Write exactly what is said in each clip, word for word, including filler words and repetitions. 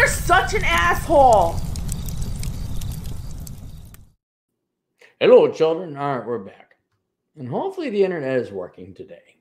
such an asshole. Hello, children. All right, we're back. And hopefully the internet is working today.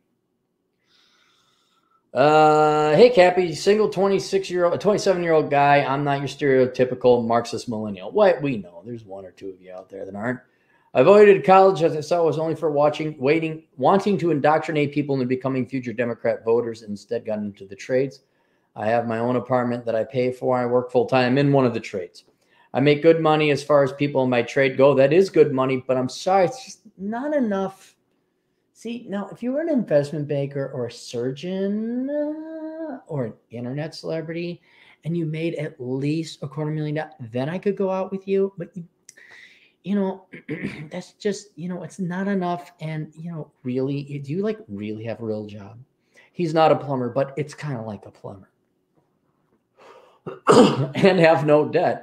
Uh, hey, Cappy, single twenty-six-year-old, twenty-seven-year-old guy. I'm not your stereotypical Marxist millennial. What? We know. There's one or two of you out there that aren't. I avoided college as I saw it was only for watching, waiting, wanting to indoctrinate people into becoming future Democrat voters and instead got into the trades. I have my own apartment that I pay for. I work full-time in one of the trades. I make good money as far as people in my trade go. That is good money, but I'm sorry, it's just not enough. See, now, if you were an investment banker or a surgeon uh, or an internet celebrity and you made at least a quarter million dollars, then I could go out with you. But, you, you know, that's just, you know, it's not enough. And, you know, really, do you like really have a real job? He's not a plumber, but it's kind of like a plumber. And have no debt.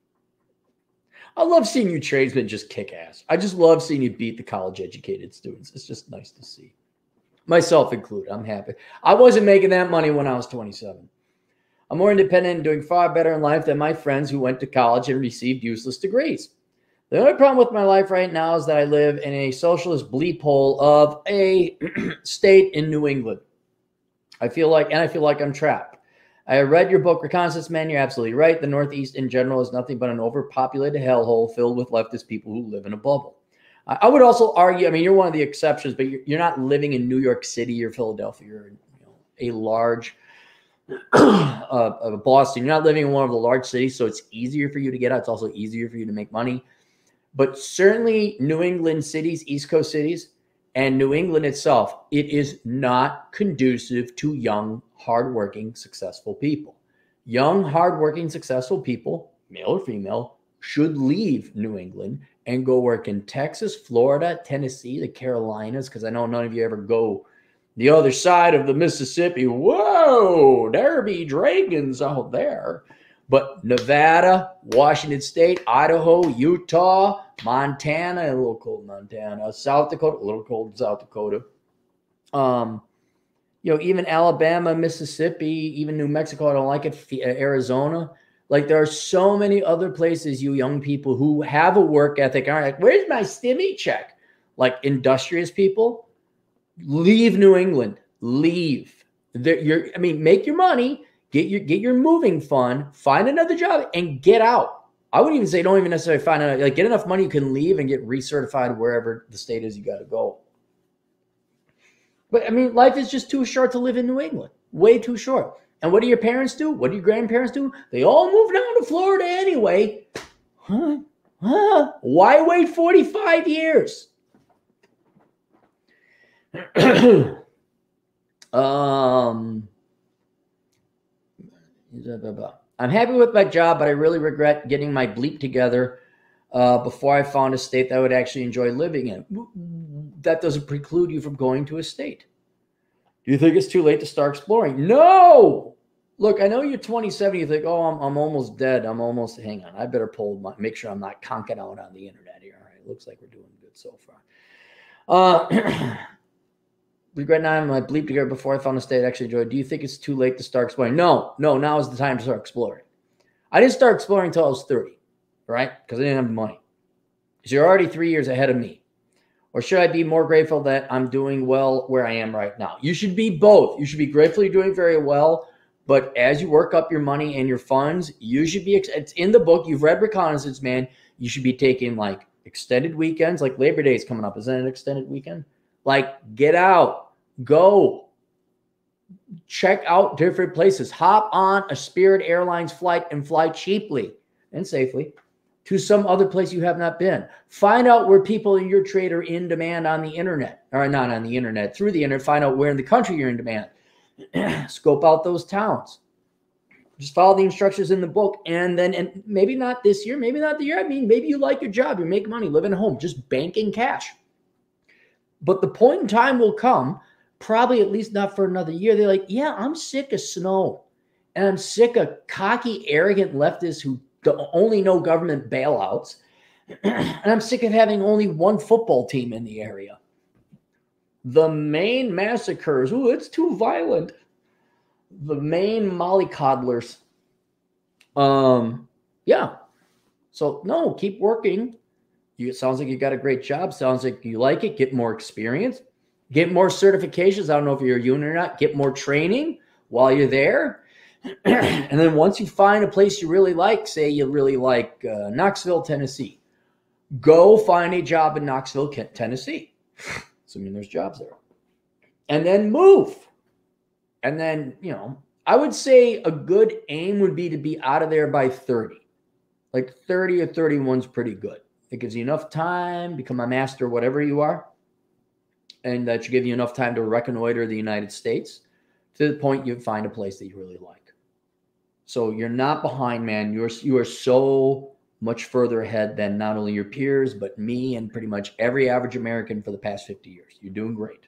I love seeing you tradesmen just kick ass. I just love seeing you beat the college-educated students. It's just nice to see. Myself included. I'm happy. I wasn't making that money when I was twenty-seven. I'm more independent and doing far better in life than my friends who went to college and received useless degrees. The only problem with my life right now is that I live in a socialist bleep hole of a state in New England. I feel like, and I feel like I'm trapped. I read your book, Reconnaissance Man. You're absolutely right. The Northeast in general is nothing but an overpopulated hellhole filled with leftist people who live in a bubble. I, I would also argue, I mean, you're one of the exceptions, but you're, you're not living in New York City or Philadelphia. You're in you know, a large uh, of Boston. You're not living in one of the large cities, so it's easier for you to get out. It's also easier for you to make money. But certainly New England cities, East Coast cities, and New England itself, it is not conducive to young, hardworking, successful people. Young, hardworking, successful people, male or female, should leave New England and go work in Texas, Florida, Tennessee, the Carolinas, because I know none of you ever go the other side of the Mississippi. Whoa, there be dragons out there. But Nevada, Washington State, Idaho, Utah, Montana, a little cold Montana, South Dakota, a little cold South Dakota. Um, you know, even Alabama, Mississippi, even New Mexico, I don't like it, Arizona. Like there are so many other places, you young people who have a work ethic are like, where's my stimmy check? Like industrious people, leave New England, leave. They're, you're, I mean, make your money. Get your get your moving fund, find another job, and get out. I wouldn't even say don't even necessarily find another, like get enough money you can leave and get recertified wherever the state is you got to go. But I mean, life is just too short to live in New England. Way too short. And what do your parents do? What do your grandparents do? They all move down to Florida anyway. Huh? Huh? Why wait forty-five years? um... I'm happy with my job, but I really regret getting my bleep together uh, before I found a state that I would actually enjoy living in. That doesn't preclude you from going to a state. Do you think it's too late to start exploring? No! Look, I know you're twenty-seven. You think, oh, I'm, I'm almost dead. I'm almost, hang on. I better pull my, make sure I'm not conking out on the internet here. All right, looks like we're doing good so far. Uh, Regret not having my bleep together before I found a state I actually enjoyed. Do you think it's too late to start exploring? No, no, now is the time to start exploring. I didn't start exploring until I was thirty, right? Because I didn't have the money. So you're already three years ahead of me. Or should I be more grateful that I'm doing well where I am right now? You should be both. You should be grateful you're doing very well, but as you work up your money and your funds, you should be, it's in the book, you've read Reconnaissance Man, you should be taking like extended weekends, like Labor Day is coming up. Is that an extended weekend? Like get out. Go check out different places. Hop on a Spirit Airlines flight and fly cheaply and safely to some other place you have not been. Find out where people in your trade are in demand on the internet, or not on the internet, through the internet. Find out where in the country you're in demand. Scope out those towns. Just follow the instructions in the book. And then, and maybe not this year, maybe not the year. I mean, maybe you like your job. You make money, live in a home, just banking cash. But the point in time will come, probably at least not for another year. They're like, yeah, I'm sick of snow. And I'm sick of cocky, arrogant leftists who only know government bailouts. And I'm sick of having only one football team in the area. The Maine massacres. Ooh, it's too violent. The Maine mollycoddlers. Um, yeah. So no, keep working. You, it sounds like you got a great job. Sounds like you like it. Get more experience. Get more certifications. I don't know if you're a union or not. Get more training while you're there. And then once you find a place you really like, say you really like uh, Knoxville, Tennessee, go find a job in Knoxville, Tennessee. Assuming there's jobs there. And then move. And then, you know, I would say a good aim would be to be out of there by thirty. Like thirty or thirty-one is pretty good. It gives you enough time, become a master, whatever you are. And that should give you enough time to reconnoiter the United States to the point you find a place that you really like. So you're not behind, man. You're, you are so much further ahead than not only your peers, but me and pretty much every average American for the past fifty years. You're doing great.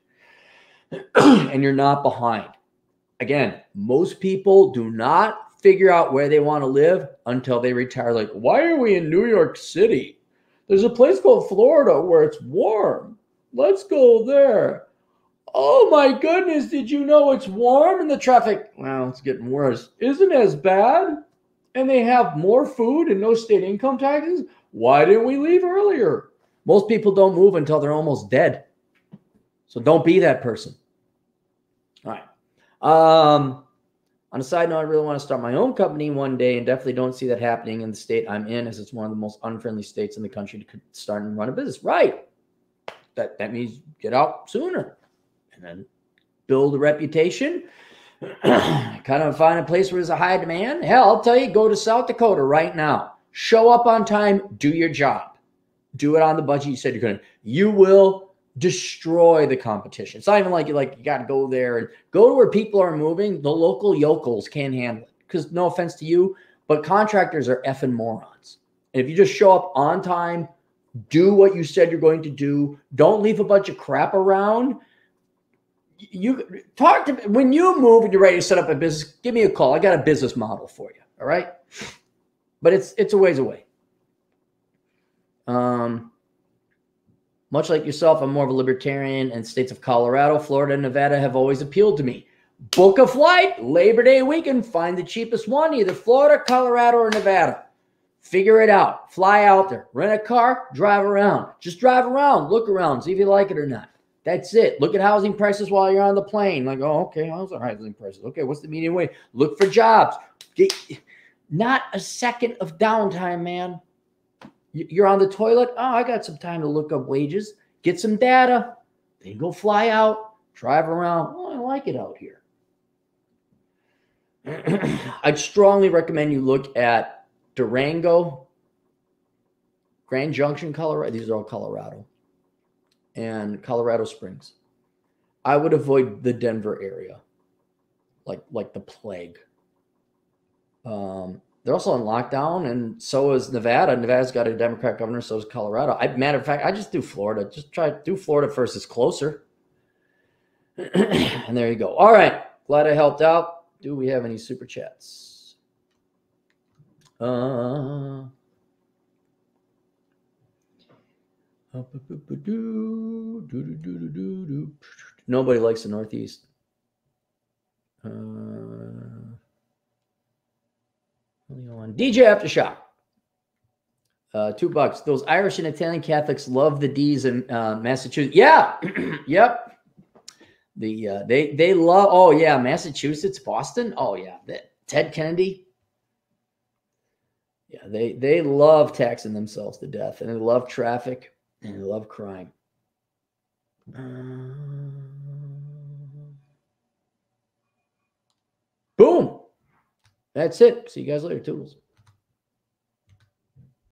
And you're not behind. Again, most people do not figure out where they want to live until they retire. Like, why are we in New York City? There's a place called Florida where it's warm. Let's go there. Oh my goodness, did you know it's warm and the traffic? Well, it's getting worse. Isn't as bad? And they have more food and no state income taxes? Why didn't we leave earlier? Most people don't move until they're almost dead. So don't be that person. All right. Um, on a side note, I really want to start my own company one day and definitely don't see that happening in the state I'm in, as it's one of the most unfriendly states in the country to start and run a business. Right. That, that means get out sooner and then build a reputation, kind of find a place where there's a high demand. Hell, I'll tell you, go to South Dakota right now. Show up on time, do your job. Do it on the budget you said you're going to. You will destroy the competition. It's not even like you like you got to go there and go to where people are moving. The local yokels can't handle it. Because no offense to you, but contractors are effing morons. And if you just show up on time, do what you said you're going to do, don't leave a bunch of crap around. You talk to me when you move and you're ready to set up a business. Give me a call. I got a business model for you. All right, but it's it's a ways away. Um. Much like yourself, I'm more of a libertarian, and states of Colorado, Florida, and Nevada have always appealed to me. Book a flight, Labor Day weekend, find the cheapest one, either Florida, Colorado, or Nevada. Figure it out. Fly out there. Rent a car, drive around. Just drive around, look around, see if you like it or not. That's it. Look at housing prices while you're on the plane. Like, oh, okay, how's our housing prices? Okay, what's the median wage? Look for jobs. Get, not a second of downtime, man. You're on the toilet. Oh, I got some time to look up wages. Get some data. Then go fly out. Drive around. Oh, I like it out here. I'd strongly recommend you look at Durango, Grand Junction, Colorado. These are all Colorado. And Colorado Springs. I would avoid the Denver area. Like, like the plague. Um... They're also in lockdown, and so is Nevada. Nevada's got a Democrat governor, so is Colorado. I, matter of fact, I just do Florida. Just try to do Florida first. It's closer. And there you go. All right. Glad I helped out. Do we have any super chats? Uh, nobody likes the Northeast. Uh, D J Aftershock. Uh, two bucks. Those Irish and Italian Catholics love the D's in uh, Massachusetts. Yeah. Yep. The uh, they they love. Oh yeah, Massachusetts, Boston. Oh yeah, the, Ted Kennedy. Yeah, they they love taxing themselves to death, and they love traffic, and they love crime. Uh, boom. That's it. See you guys later, Toodles.